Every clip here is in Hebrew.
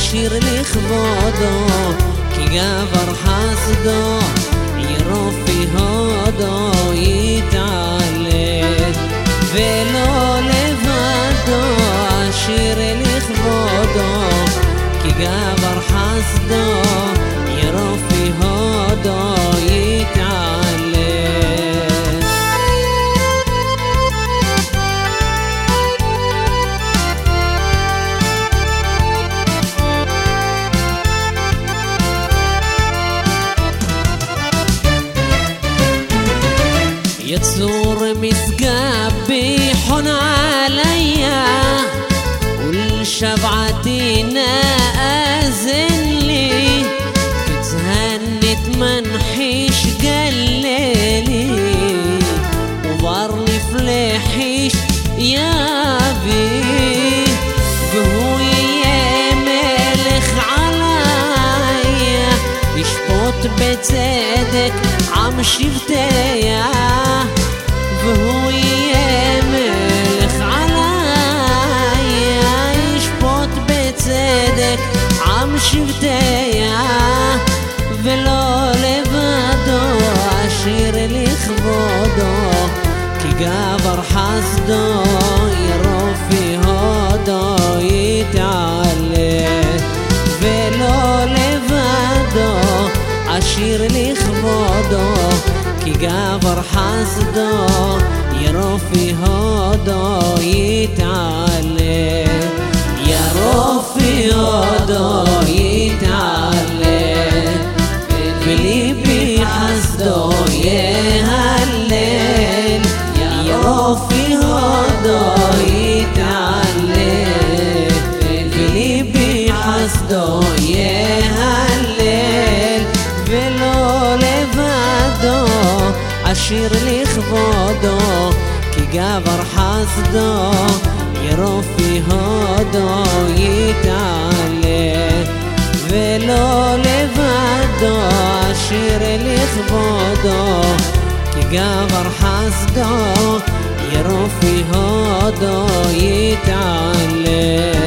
אשיר לכבודו, כי גבר חסדו ירופי הודו יתעלה. ולא לבדו אשיר לכבודו, כי גבר חסדו ירופי הודו יתעלה. יצור משגב ביחון עליה, ולשבעתי נאזן לי, كتهنت منحيش قللي، وبرني فلحيش يا بيه، وهو يا ملك عليا، يشبط بتصدق عم شفتيا، وهو يا ملك عليا، يشبط بتصدق عم شفتيا. ולא לבדו אשיר לכבודו, כי גבר חסדו ירופי הודו יתעלה. ולא לבדו אשיר לכבודו, כי גבר חסדו ירופי הודו יתעלה. ירופי הודו יתעלה, בליבי חסדו יהלל. ירופי הודו יתעלה, בליבי חסדו יהלל. ולא לבדו אשיר לכבודו, כי גבר חסדו ירופי הודו יתעלה. ולא לבדו אשיר לכבודו, כי גבר חסדו ירופי הודו יתעלה.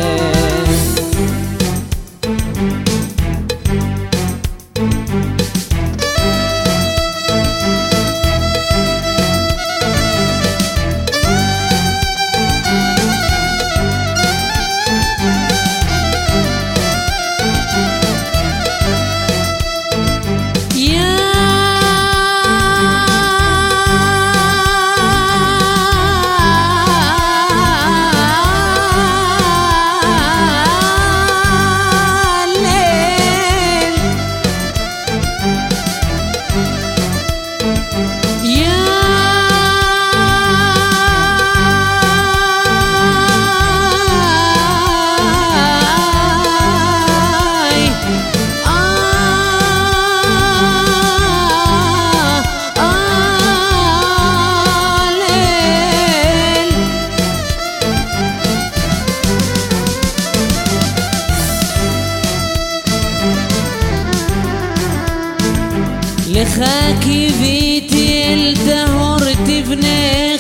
לך קיוויתי אל טהור תבנה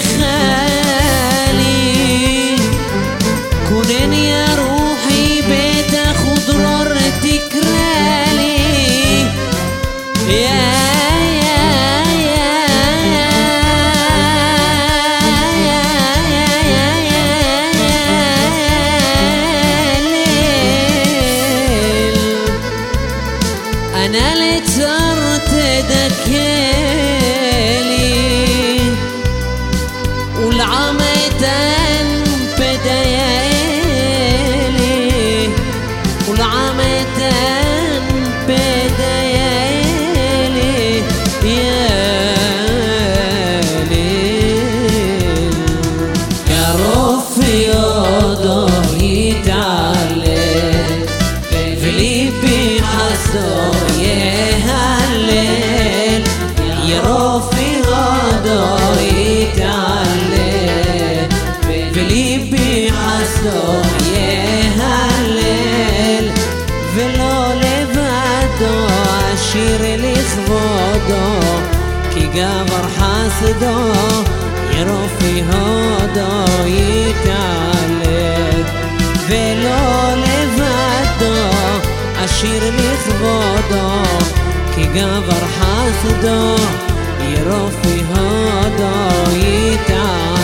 חלי, כונן יא רוחי בטח ודרור תקרא לי. أنا لترت دكالي والعمتان بديالي، والعمتان بديالي يا ليل. يا رفي يضو يتعلي، في ليبي حسو يهلل. يرفي غدو يتعلي، بليبي حسو يهلل. ולא לבדו אשיר לכבודו, כי גבר חסדו ירופי הודו יתעלה. ולא לבדו אשיר לכבודו, כי גבר חסדו ירופי הודו יתעלה